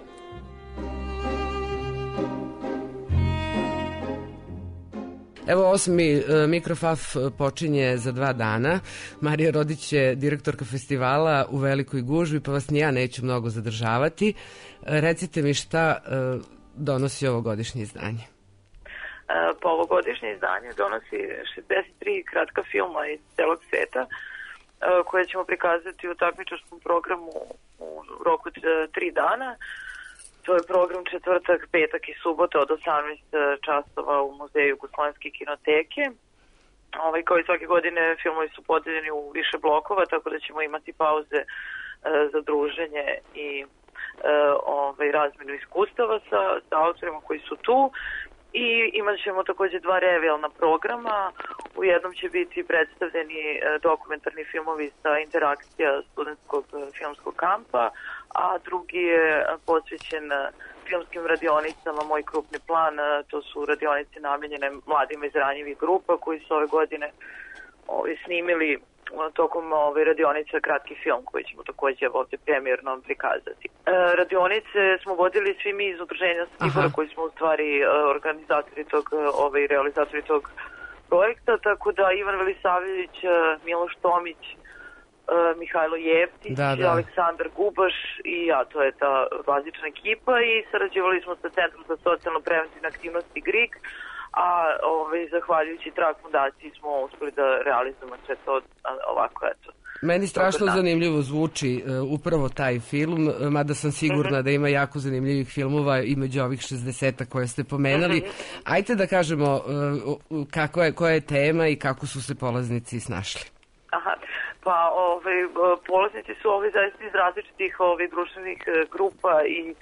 Evo osmi uh, Mikrofaf počinje za dva dana. Marija Rodić je direktorka festivala u Velikoj gužvi, pa vas ni ja neću mnogo zadržavati. Uh, recite mi šta uh, donosi ovogodišnje izdanje. Pa ovogodišnje izdanje donosi šezdeset tri kratka filma iz celog sveta koje ćemo prikazati u takmičarskom programu u roku tri dana. To je program četvrtak, petak i subota od osamnaest časova u muzeju Jugoslovenske kinoteke. Ovaj, kao i svake godine filmovi su podeljeni u više blokova, tako da ćemo imati pauze e, za druženje i e, ovaj, razmenu iskustava sa, sa autorima koji su tu. I imat ćemo takođe dva revijalna programa. U jednom će biti predstavljeni dokumentarni filmovi sa interakcija studentskog filmskog kampa, a drugi je posvećen filmskim radionicama Moj krupni plan. To su radionice namenjene mladima iz ranjivih grupa koji su ove godine ovaj, snimili tokom ove radionice kratki film koji ćemo takođe ovde premijerno prikazati. E, radionice smo vodili svi mi iz udruženja Stibora koji smo u stvari organizatori tog, ove, realizatori tog projekta, tako da Ivan Velisavljević, Miloš Tomić, Mihajlo Jeftić, da, da. Aleksandar Gubaš i ja, to je ta bazična ekipa i sarađivali smo sa Centrom za socijalno preventivne aktivnosti G R I K, a ovaj, zahvaljujući Trag fondaciji smo uspeli da realizujemo sve to ovako, eto. Meni strašno zanimljivo zvuči uh, upravo taj film, mada sam sigurna mm-hmm. da ima jako zanimljivih filmova i među ovih šezdeset koje ste pomenuli. Mm-hmm. Ajde da kažemo uh, kako je, koja je tema i kako su se polaznici snašli. Aha, pa ovaj, polaznici su ovi zaista iz različitih ovih društvenih grupa i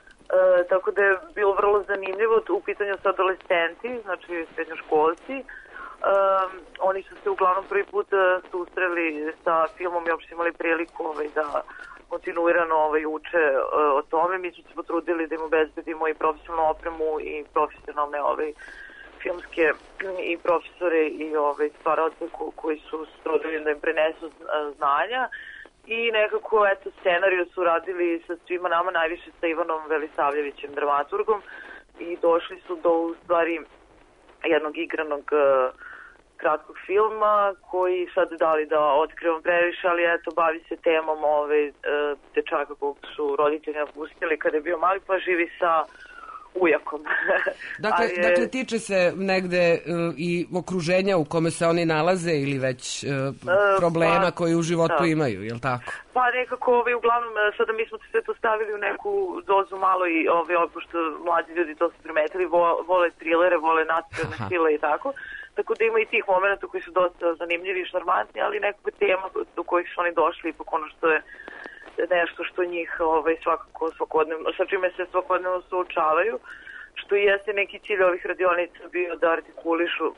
E, tako da je bilo vrlo zanimljivo. U pitanju su adolescenti, znači srednjoškolci. E, oni su se uglavnom prvi put susreli sa filmom i uopšte imali priliku ovaj, da kontinuirano ovaj, uče e, o tome. Mi smo se potrudili da im obezbedimo i profesionalnu opremu i profesionalne ovaj, filmske i profesore i ovaj, stvaraoce koji su se trudili da im prenesu znanja. I nekako, eto, scenariju su radili sa svima nama, najviše sa Ivanom Velisavljevićem, dramaturgom, i došli su do, u stvari, jednog igranog uh, kratkog filma, koji sad dali da otkrivam previše, ali eto, bavi se temom ove uh, dečaka kog su roditelji napustili kada je bio mali, pa živi sa ujakom. Dakle, je... dakle, tiče se negde uh, i okruženja u kome se oni nalaze ili već uh, problema pa, koji u životu da. imaju, je li tako? Pa nekako, ovaj, uglavnom, sada mi smo sve to stavili u neku dozu malo i ovaj, pošto mlađi ljudi to su primetili, vo, vole trilere, vole nacionalne sile i tako, tako da ima i tih momenta koji su dosta zanimljivi i šarmantni, ali nekako tema do kojih su oni došli, ipak ono što je nešto što njih ovaj, svakako svakodnevno, sa čime se svakodnevno suočavaju, što i jeste neki cilj ovih radionica bio da artikulišu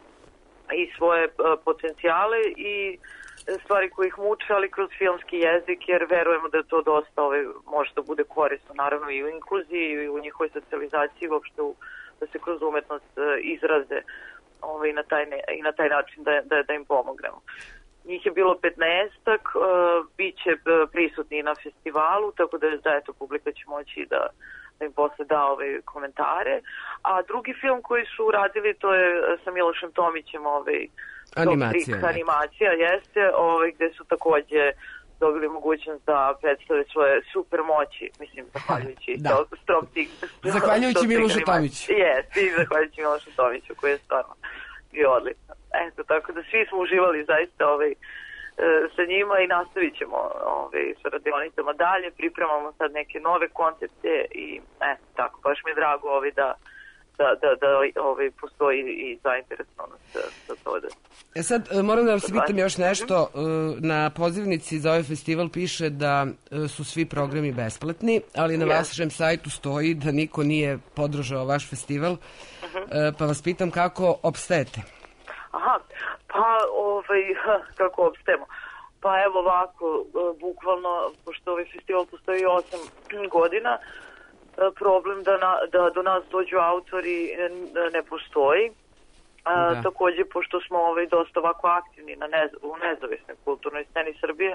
i svoje uh, potencijale i stvari koje ih muče, ali kroz filmski jezik, jer verujemo da to dosta ovaj, može da bude korisno, naravno i u inkluziji i u njihovoj socijalizaciji, uopšte u, da se kroz umetnost uh, izraze ovaj, na taj ne, i na taj način da, da, da im pomognemo. Njih je bilo petnaestak, uh, bit će prisutni na festivalu, tako da, da eto, publika će moći da, da im posle da ove komentare. A drugi film koji su radili, to je sa Milošem Tomićem, ovaj, animacija, trik, animacija jeste, ovaj, gde su takođe dobili mogućnost da predstave svoje super moći, mislim, zahvaljujući da. Strop Tik. Zahvaljujući Milošu Tomiću. Jeste, i zahvaljujući Milošu Tomiću, koji je stvarno bio odlično. Eto, tako da svi smo uživali zaista ovaj, sa njima i nastavit ćemo ovaj, sa radionicama dalje, pripremamo sad neke nove koncepte i eto, tako, baš mi je drago ovaj, da da, da, da ovaj, postoji i zainteresovanost za to. Da... E sad, moram da vas pitam još nešto. Na pozivnici za ovaj festival piše da su svi programi besplatni, ali na vašem sajtu stoji da niko nije podržao vaš festival, uh-huh. pa vas pitam kako opstajete? Aha, pa ovaj, kako opstajemo? Pa evo ovako, bukvalno, pošto ovaj festival postoji osam godina, problem da, na, da do nas dođu autori ne postoji. A, takođe, pošto smo ovaj, dosta ovako aktivni na nez, u nezavisnoj kulturnoj sceni Srbije,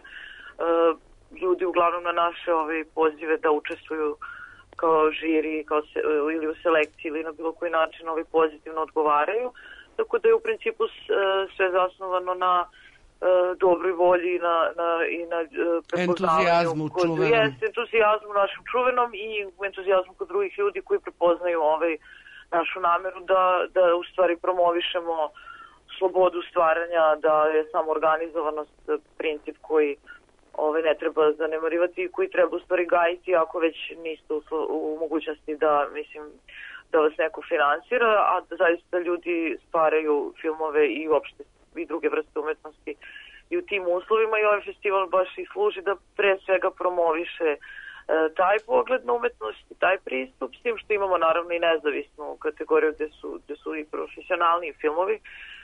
a, ljudi uglavnom na naše ovaj, pozive da učestvuju kao žiri kao se, ili u selekciji ili na bilo koji način ovaj, pozitivno odgovaraju. Tako da je u principu sve zasnovano na dobroj volji na, na, i na prepoznavanju. Entuzijazmu čuvenom. Jeste, entuzijazmu našem čuvenom i entuzijazmu kod drugih ljudi koji prepoznaju ovaj, našu nameru da, da u stvari promovišemo slobodu stvaranja, da je samo organizovanost princip koji ovaj, ne treba zanemarivati i koji treba u stvari gajiti ako već niste u, u mogućnosti da, mislim, da vas neko finansira, a da zaista ljudi stvaraju filmove i uopšte i druge vrste umetnosti i u tim uslovima i ovaj festival baš i služi da pre svega promoviše e, taj pogled na umetnost i taj pristup, s tim što imamo naravno i nezavisnu kategoriju gde su, gde su i profesionalni filmovi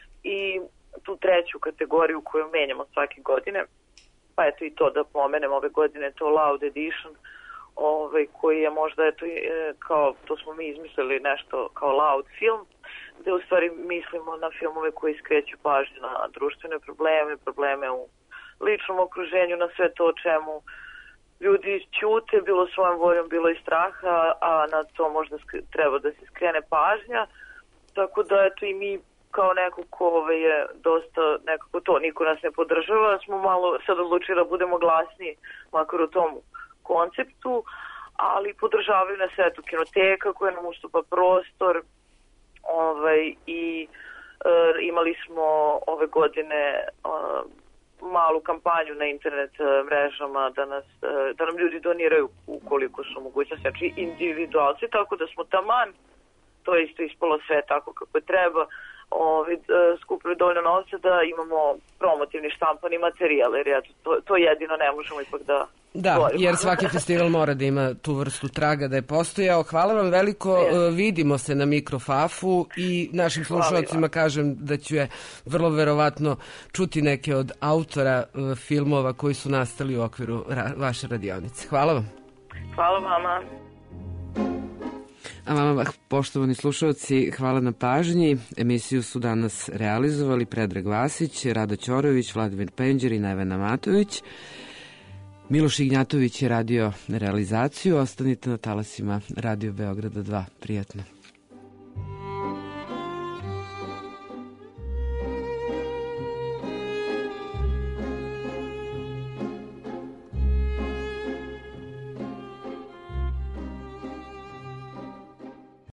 i tu treću kategoriju koju menjamo svake godine, pa eto i to da pomenem ove godine, to Loud Edition, ovaj, koji je možda, eto, kao, to smo mi izmislili nešto kao loud film, gde u stvari mislimo na filmove koji skreću pažnju na društvene probleme, probleme u ličnom okruženju, na sve to o čemu ljudi ćute, bilo svojom voljom, bilo i straha, a na to možda treba da se skrene pažnja, tako da, eto, i mi kao neko ko ovaj, je dosta nekako to, niko nas ne podržava, smo malo sad odlučili da budemo glasni, makar u tom konceptu, ali podržavaju nas eto kinoteka koja nam ustupa prostor, ovaj, i uh, imali smo ove godine uh, malu kampanju na internet mrežama da, nas, da nam ljudi doniraju ukoliko su mogućnosti, znači individualci, tako da smo taman, to je isto ispalo sve tako kako je treba, ovi, skupili dovoljno novca da imamo promotivni štampani materijal, jer ja, to, to jedino ne možemo ipak da... Da, stvorimo. Jer svaki festival mora da ima tu vrstu traga da je postojao. Hvala vam veliko, yes. Vidimo se na Mikrofafu i našim slušalcima kažem da ću je vrlo verovatno čuti neke od autora uh, filmova koji su nastali u okviru ra vaše radionice. Hvala vam. Hvala vama. A vama, poštovani slušalci, hvala na pažnji. Emisiju su danas realizovali Predrag Vasić, Rada Ćorović, Vladimir Penđer i Nevena Matović. Miloš Ignjatović je radio realizaciju. Ostanite na talasima Radio Beograda dva. Prijatno.